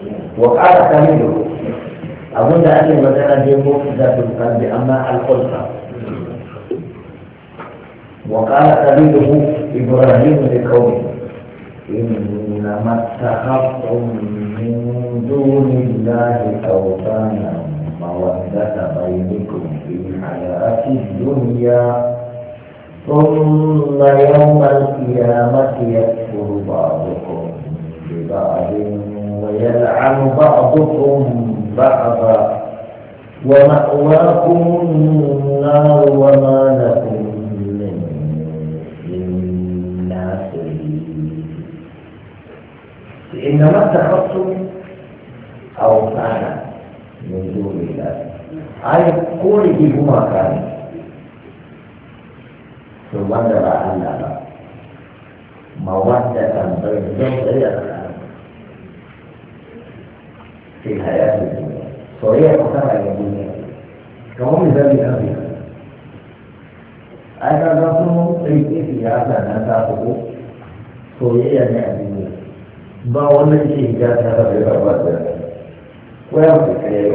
وقال خليله أظن أن مثلا دي مفسدة القلب أما الخلطة. وقال خليله إبراهيم لقومه إنما اتخذتم من دون الله أوثانا مودة بينكم في الحياة الدنيا ثم يوم القيامة يكفر بعضكم ببعض ويلعن بعضكم بعضا ومأواكم النار وما لكم من ناصرين. إنما اتخذتم أوثانا من دون الله أي قوله هما كان ثم درى أن مودة بين زوجين في الحياة الدنيا صحيح وكما الدنيا كما مثال هذه أنا رسول في هذا نتاقه صحيح الدنيا ما ولا شيء جاء هذا بالرب ويمسك عليه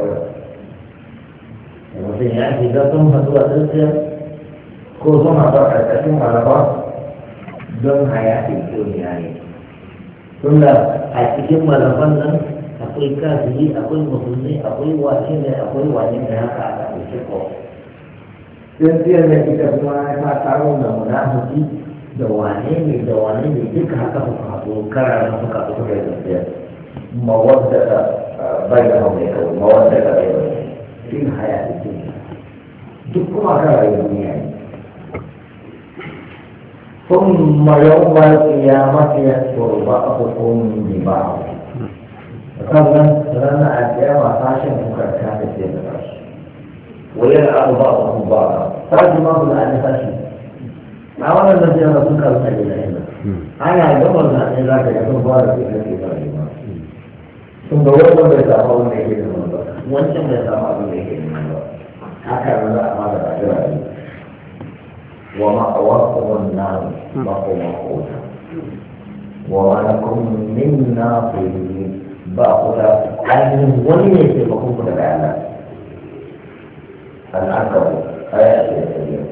المسلم يعني إذا ثم فتوى تلك خصوصا أتكلم على بعض دون حياة الدنيا ثم أتكلم على بعض أقول كافي أقول مسلم أقول واحد أقول واحد هذا على الشكل تنتهي التي تسمع ما تعلمون منافسي دوانين تلك حتى فقط كرر فقط كذا مودة بينهم يكون مودة بينهم في الحياة الدنيا تكما كرر الدنيا ثم يوم القيامة يكفر بعضكم ببعض. فلما القيامة فاشل مكركات الدنيا ويلعن بعضهم بعضا فاشل ما هو الآن فاشل ما هو الذي يرسلك الخير هنا أنا يقول أن ذاك يكون بارك في الكتاب ثم وصل بيتعامل به وانتم بيتعامل به هكذا لا ماذا بعد ومأواكم النار مقومة وما لكم من ناصرين باقولا أن وليس بكم تبعنا العنكبوت آيات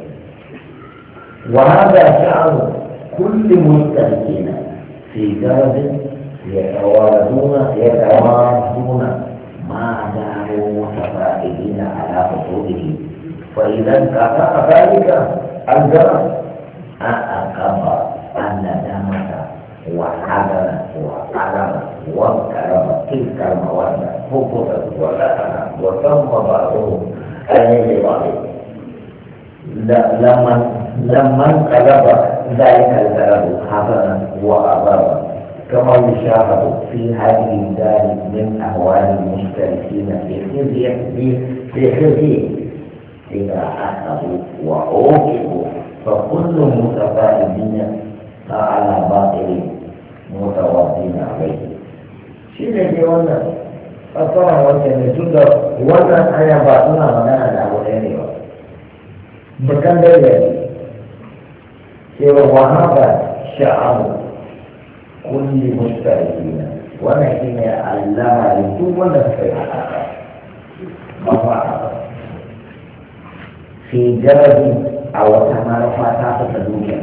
وهذا شأن كل مستهزئين في درب يتوازون ما داروا متفائلين على خطوبه فإذا انقطع ذلك الجرس أعقب الندامة وحزن وألم وانكرم تلك المودة هبطت ولكن وتم بعضهم أن لبعض لما انقلب ذلك البلد حسنا وأضر كما يشاهد في هذه الدار من أهوال المشتركين في خزي إذا أخذوا وعوقبوا فكل متفائلين على باطل متوازين عليه. شيء في وانا أصلا وجه نسود وانا أنا باطنا وانا أنا أولاني بكم دليل سوى وهذا شعب كل مشتركين ونحن علم لكم ونفسي في جرد أو تمارفات الدنيا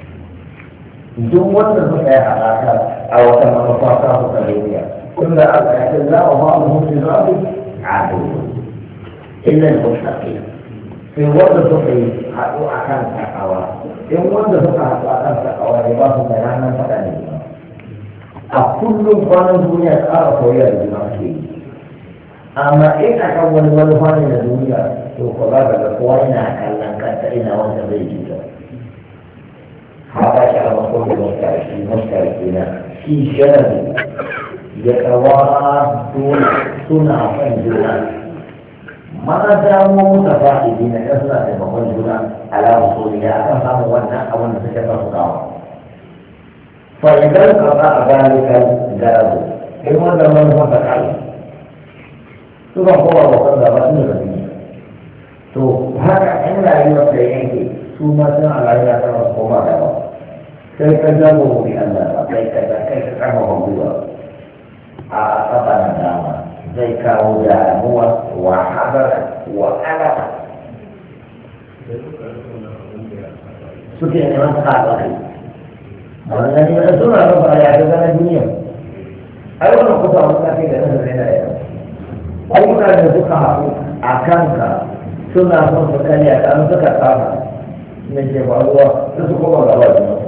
دون نفسي أو تمارفات الدنيا ثم الله وبعضهم في ذلك عدو إلا المشتركين في wanda suka yi haɗu a kan takawa in wanda suka haɗu a kan takawa ne ba su mai ranar faɗa ne a kullum kwanan duniya ƙara koyar da juna ke yi amma in a kan wani manufa ne na duniya to ko za ka ga kowa yana kallon kanta ina wanda zai ji ta haka shi a makon maskarki na shi sharari ya kawa suna kan juna ما داموا متفائلين كثرة بمجهولة على وصولها أكثر صاموا وانا أو أن تكثر صداوة فإذا انقطع ذلك الجرد إما لمن هو تكعي ثم هو وصل رسول الدنيا هكا إن لا يوصيك ثم سمع لا يترسل ما كيف جابوا بأن كيف تعمهم بوا أعطانا kawo damuwa wa hadara wa alama suke neman kaɗa kai a wannan ne suna rufa ya ga na duniya ai wannan kusa wani kafe da nan zai na yau ayyuka da suka haɗu a kanka suna son su karya kan suka kama na ke faruwa da su koma gaba da nasu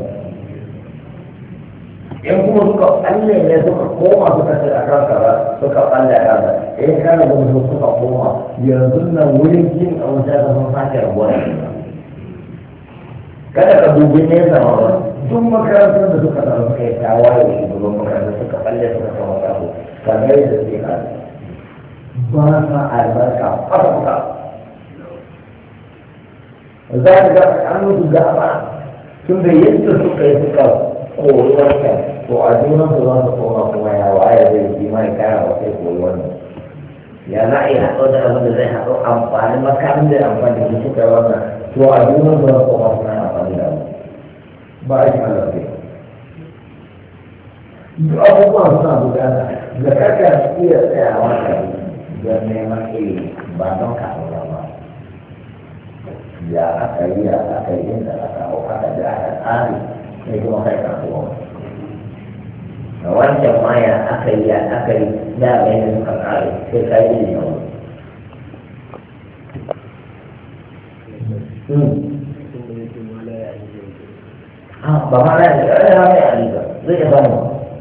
in kuma suka tsalle ne suka koma suka ce a kanka ba suka tsalle a kanka in kana gudu suka koma yanzu nan wurin jin a wuta da sun sake rabuwa da kada ka dubi nesa ma ba duk makarantar da suka samu suka yi tawaye da shugaban makarantar suka tsalle suka kama sabo kamar yadda suke kada ba sa albarka kwata-kwata za ka ga an mutu gaba tun da yadda suka yi suka koyi wancan to a junan su za su koma kuma ya waye zai yi mai kara wa sai koyi wannan ya za a yi haɗo da abin da zai haɗo amfani makamin da amfani da suka yi wannan to a junan su za su koma suna amfani da abu ba a yi halatta duk abubuwan suna gudana da kaka iya tsayawa da don neman ilimi ba don karuwa ba ya aka yi inda aka hau aka da aka tsari sai kuma kai kasuwa da wancan ma ya aka yi da mai da suka tsari sai ka yi ilimi wani ba ma na yi ya mai aliba zai iya samu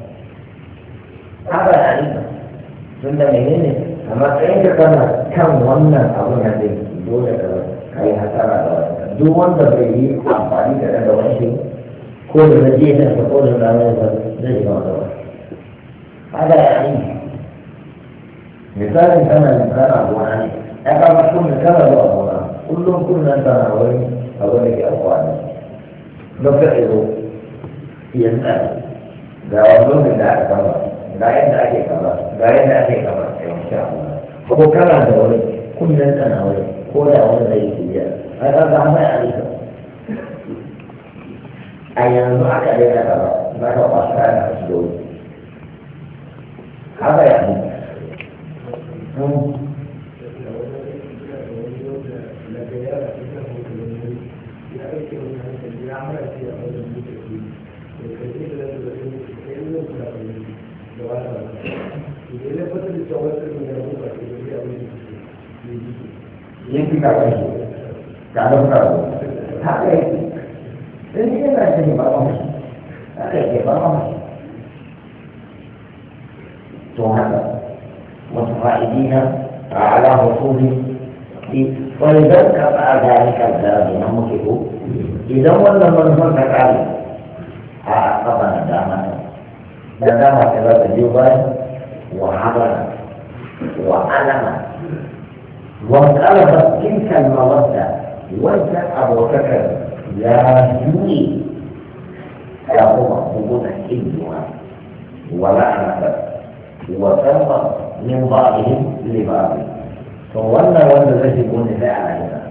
haka ya aliba tun da menene a matsayin da kana kan wannan abu na zai dole ka yi hasara da wani duk wanda bai yi amfani da daga wani ko da na jiya da ko da na mai zai yi wata wani haka ya yi misalin kana gona ne ya kama kunna kana zuwa gona kullum kunnan tana wani abu da ke amfani don ka izo iya tsari ga wani da aka kama ga yadda ake kama ga yadda ake kama ko kana da wani kunnen tana wani ko da wani zai yi biya a ƙasa mai alika a yanzu aka yi na gaba na ka kwasa kayan a cikin wani haka ya ne yin fi kawai ga don kawo haka yake sai ne yana shi ne ba ma mashi haka yake ba ma mashi to haka wasu fa'idina a ala husuli ولذلك قطع ذلك الباب نمكه إذا ولا من فقال عقب ندامة كذا تجوبا وحضرا وعلما وانقلبت تلك المودة وجه أبو بكر يا جوي يا هو وجود حلوة ولعنة وسلم من بعضهم لبعض فوانا زي يكون فعلا هنا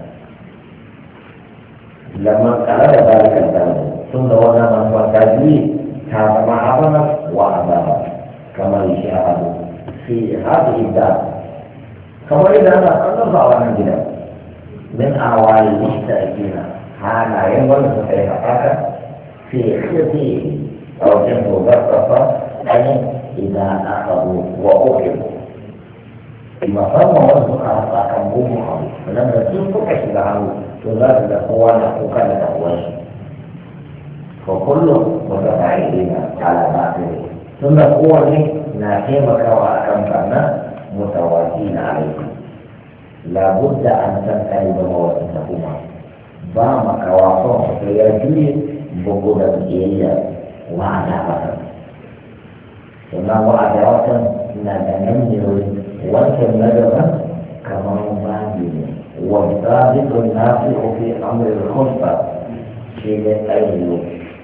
لما قال ذلك الكلام ثم وانا من فكرني كان معظما وعظما كما يشاهد في هذه الدار كما إذا أنا أنظر على جدا من أعوال المشتركين هذا ينبغي صحيح في خطي أو جنب بطفة يعني إذا أخذوا وأخذوا المفهوم وزن أعطاك بومها فلما تنفق عنه تزاد الأخوان وكان الأخوان فكل متفاعلين على باطل ثم الأخوان ناكمك وأكمكنا متوازين عليكم لابد أن تنتهي بموازنتهما بامك وعصوم فيجري بقودة الجيلية وعداوة ثم وعداوة نتنمر وتنمر كما مبادئ والضابط النافع في أمر الخلطة شيء أيضا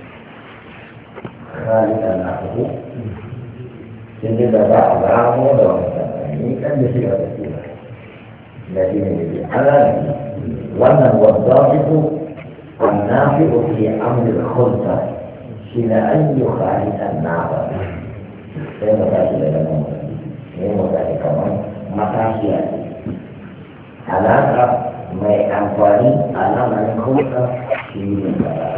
خالقا نحوه سيدي بابا أبراهيم ودوما كان بسيطة بسيطة لكن يجب على وأن والضابط النافع في أمر الخلطة شيء أي خالقا نافع كما قال لنا ini mau tadi kamu matashiya alaƙa mai amfani a lamarin hulɗa shi ne